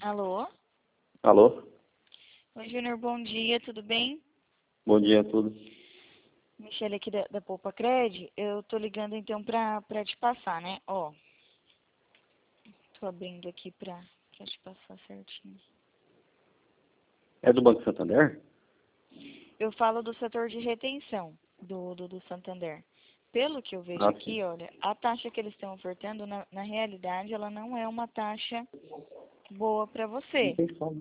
Alô? Alô? Oi, Júnior, bom dia, tudo bem? Bom dia a todos. Michele aqui da Poupa Cred. Eu tô ligando então pra te passar, né? Ó, tô abrindo aqui pra te passar certinho. É do Banco Santander? Eu falo do setor de retenção do Santander. Pelo que eu vejo Ah, sim. aqui, olha, a taxa que eles estão ofertando, na realidade, ela não é uma taxa boa para Não você. tem som.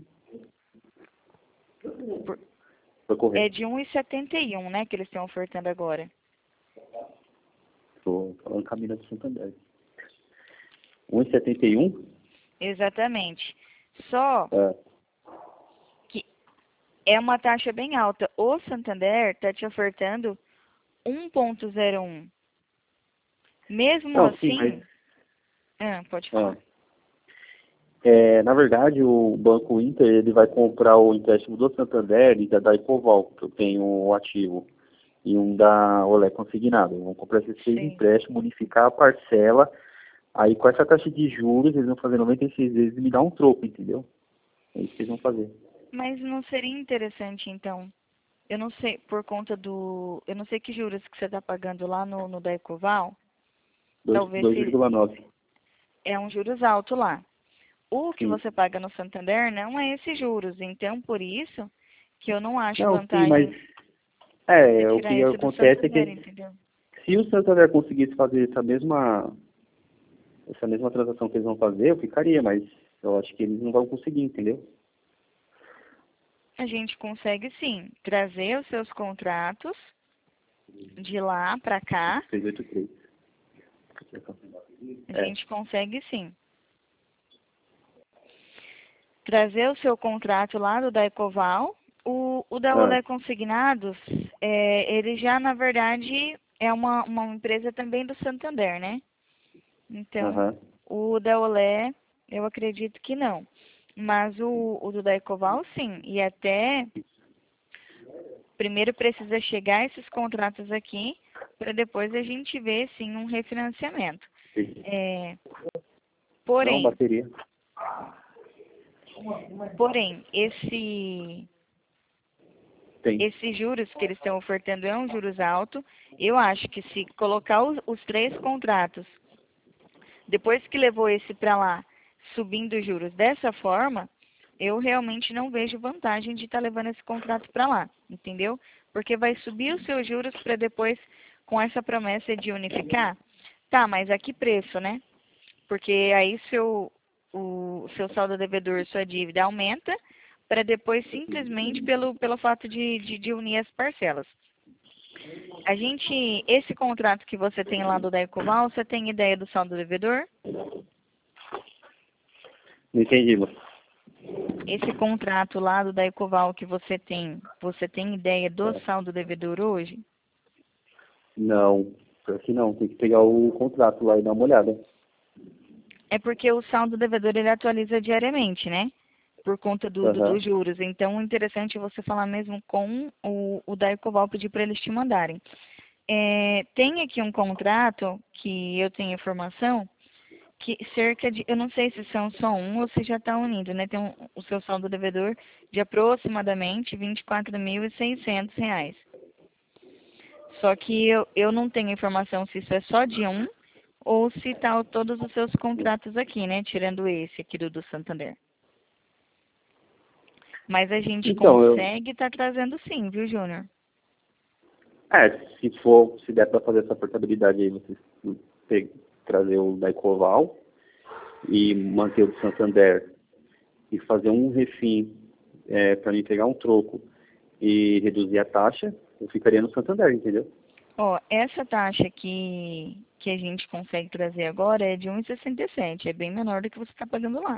Por- Foi É correto. de 1,71, né, que eles estão ofertando agora. Estou falando com a mina do Santander. 1,71? Exatamente. Só É. que é uma taxa bem alta. O Santander está te ofertando 1,01. Mesmo Não, sim, mas... assim, pode Ah, falar. na verdade, o Banco Inter ele vai comprar o empréstimo do Santander e da Ecoval, que eu tenho um ativo, e um da Olé consignado. Vão comprar esses três Sim. empréstimos, unificar a parcela. Aí, com essa taxa de juros, eles vão fazer 96 vezes e me dar um troco, entendeu? É isso que eles vão fazer. Mas não seria interessante, então? Eu não sei, por conta do... Eu não sei que juros que você está pagando lá no da Ecoval. Talvez se 2,9. é um juros alto lá. O que Sim. você paga no Santander não é esses juros. Então, por isso que eu não acho Não, sim, mas vantagem você o tirar que esse do acontece é Santander, que entendeu? se o Santander conseguisse fazer essa mesma transação que eles vão fazer, eu ficaria, mas eu acho que eles não vão conseguir, entendeu? A gente consegue sim trazer os seus contratos de lá para cá. 683. A É. gente consegue sim trazer o seu contrato lá do da Ecoval. O da Ah, Olé Consignados, ele já, na verdade, é uma empresa também do Santander, né? Então, aham. o da Olé, eu acredito que não. Mas o do da Ecoval, sim. E até, primeiro precisa chegar esses contratos aqui, para depois a gente ver, sim, um refinanciamento. É, Não, porém, bateria. porém, Tem. esses juros que eles estão ofertando é um juros alto. Eu acho que se colocar os três contratos, depois que levou esse para lá, subindo os juros dessa forma, eu realmente não vejo vantagem de estar levando esse contrato para lá, entendeu? Porque vai subir os seus juros para depois, com essa promessa de unificar. Tá, mas a que preço, né? Porque aí o seu saldo devedor, sua dívida aumenta, para depois simplesmente pelo fato de unir as parcelas. Esse contrato que você tem lá do da Ecoval, você tem ideia do saldo devedor? Não entendi, mas Esse contrato lá do da Ecoval que você tem ideia do saldo devedor hoje? não. Pior que não. Tem que pegar o contrato lá e dar uma olhada. É porque o saldo devedor ele atualiza diariamente, né? Por conta Aham. dos juros. Então, o interessante é você falar mesmo com o da Ecoval, pedir para eles te mandarem. Tem aqui um contrato que eu tenho informação que cerca de, eu não sei se são só um ou se já está unindo, né? Tem o seu saldo devedor de aproximadamente R$ 24.600. Só que eu não tenho informação se isso é só de um ou se tá todos os seus contratos aqui, né? Tirando esse aqui do Santander. Mas a gente Então, consegue estar trazendo sim, viu, Júnior? se der para fazer essa portabilidade aí, vocês trazer o da Ecoval e manter o do Santander e fazer um refim para mim pegar um troco e reduzir a taxa, eu ficaria no Santander, entendeu? Ó, essa taxa que a gente consegue trazer agora é de 1,67. É bem menor do que você está pagando lá.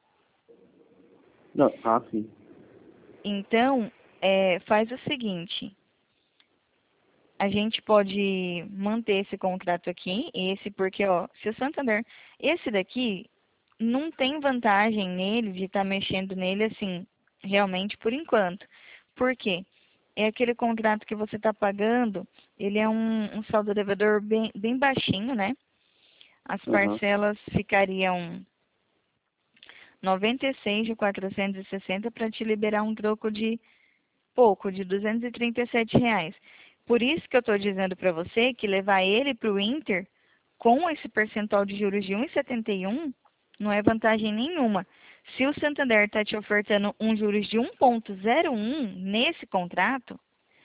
Não, sim. Então, faz o seguinte. A gente pode manter esse contrato aqui, esse porque, ó, se o Santander, esse daqui não tem vantagem nele de estar mexendo nele assim, realmente por enquanto. Por quê? É aquele contrato que você está pagando, ele é um saldo devedor bem baixinho, né? As Aham. parcelas ficariam 96 de 460 para te liberar um troco de pouco, de R$ 237. Por isso que eu estou dizendo para você que levar ele para o Inter com esse percentual de juros de 1,71 não é vantagem nenhuma. Se o Santander está te ofertando um juros de 1,01 nesse contrato,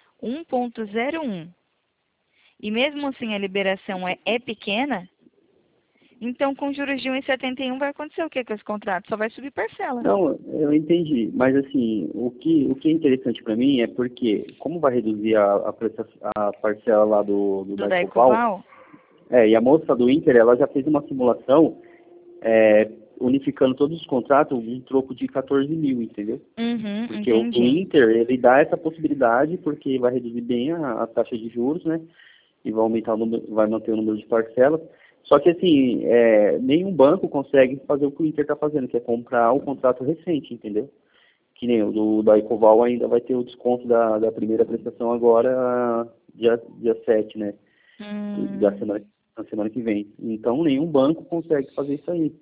1,01, e mesmo assim a liberação é pequena, então com juros de 1,71 vai acontecer o que com esse contrato? Só vai subir parcela. Não, eu entendi, mas assim, o que é interessante para mim é porque, como vai reduzir a parcela lá do Do Daicoval, Daicoval? e a moça do Inter, ela já fez uma simulação unificando todos os contratos, um troco de 14 mil, entendeu? Uhum, Porque o entendi. Inter, ele dá essa possibilidade, porque vai reduzir bem a taxa de juros, né? E vai aumentar o número, vai manter o número de parcelas. Só que assim, nenhum banco consegue fazer o que o Inter está fazendo, que é comprar o contrato recente, entendeu? Que nem o da Ecoval ainda vai ter o desconto da primeira prestação agora, dia 7, né? Da Hum, semana, na semana que vem. Então, nenhum banco consegue fazer isso aí.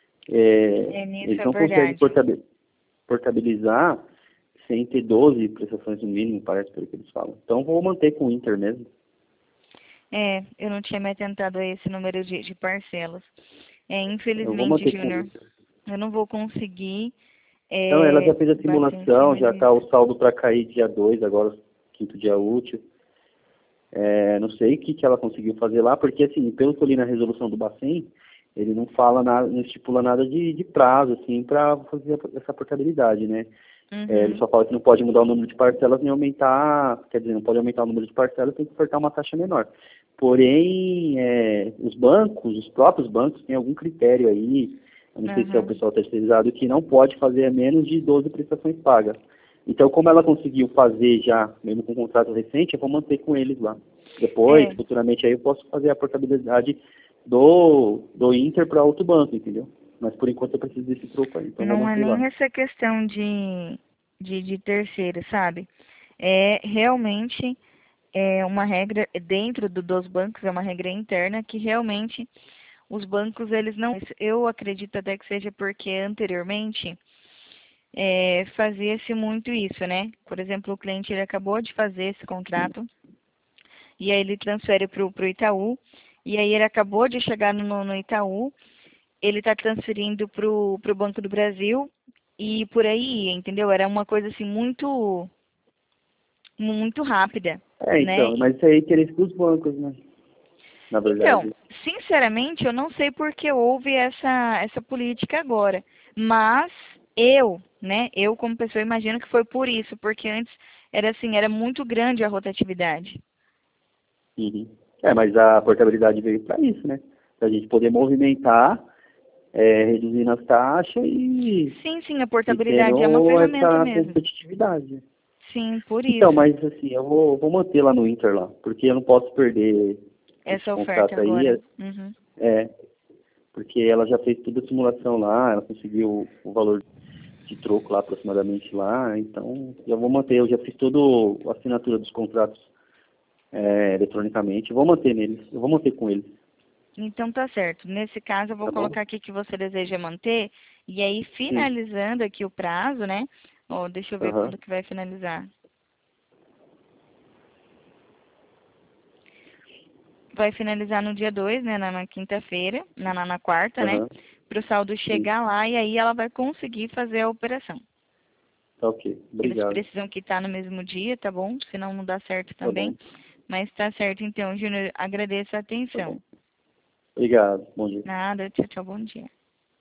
nisso Eles é não conseguem verdade. portabilizar sem ter 12 prestações no mínimo, parece pelo que eles falam. Então, vou manter com o Inter mesmo. Eu não tinha me atentado a esse número de parcelas. Eu vou Infelizmente, manter com o Júnior, Inter. eu não vou conseguir Então, ela já fez a bater em simulação, cima já está disso. o saldo para cair dia 2, agora quinto dia útil. Não sei o que ela conseguiu fazer lá, porque assim, pelo que eu li na resolução do Bacen, ele não fala nada, não estipula nada de prazo, assim, para fazer essa portabilidade, né? Ele Uhum, só fala que não pode mudar o número de parcelas nem aumentar, quer dizer, não pode aumentar o número de parcelas, tem que ofertar uma taxa menor. Porém, os bancos, os próprios bancos, têm algum critério aí, eu não sei se é o uhum. pessoal terceirizado, que não pode fazer menos de 12 prestações pagas. Então, como ela conseguiu fazer já, mesmo com um contrato recente, eu vou manter com eles lá. Depois, É, futuramente, aí eu posso fazer a portabilidade do Inter para outro banco, entendeu? Mas por enquanto eu preciso desse troco aí, então eu vou não é manter lá. nem essa questão de terceiro, sabe? É realmente uma regra dentro dos bancos, é uma regra interna que realmente os bancos, eles não. Eu acredito até que seja porque anteriormente fazia-se muito isso, né? Por exemplo, o cliente ele acabou de fazer esse contrato e aí ele transfere para o Itaú e aí ele acabou de chegar no Itaú, ele está transferindo para o Banco do Brasil e por aí, entendeu? Era uma coisa assim muito rápida, né? Então, mas isso aí é interesse dos bancos, né? Na Então, verdade. sinceramente, eu não sei por que houve essa política agora, mas eu como pessoa imagino que foi por isso, porque antes era assim, era muito grande a rotatividade. Uhum. Mas a portabilidade veio para isso, né? Para a gente poder movimentar, reduzindo as taxas Sim, sim, a e portabilidade é uma tendo ferramenta essa mesmo. competitividade. Sim, por Então, isso, mas assim, eu vou manter lá no Inter lá, porque eu não posso perder esse essa oferta contrato aí, agora. Uhum. é, porque ela já fez toda a simulação lá, ela conseguiu o valor de troco lá aproximadamente lá, então já vou manter, eu já fiz toda a assinatura dos contratos eletronicamente, vou manter neles, eu vou manter com eles, Então tá certo. Nesse caso, eu vou tá bom? colocar aqui que você deseja manter. E aí, Sim, finalizando aqui o prazo, né? Ó, deixa eu ver aham, quando que vai finalizar. Vai finalizar no dia 2, né? Na quinta-feira, na quarta, né? aham, Para o saldo sim, chegar lá e aí ela vai conseguir fazer a operação. tá ok, Eles obrigado, precisam quitar no mesmo dia, tá bom? Senão não dá certo tá bom, também. Mas tá certo então, Júnior. Agradeço a tá bom, atenção. obrigado, bom dia. Nada, tchau, tchau, bom dia.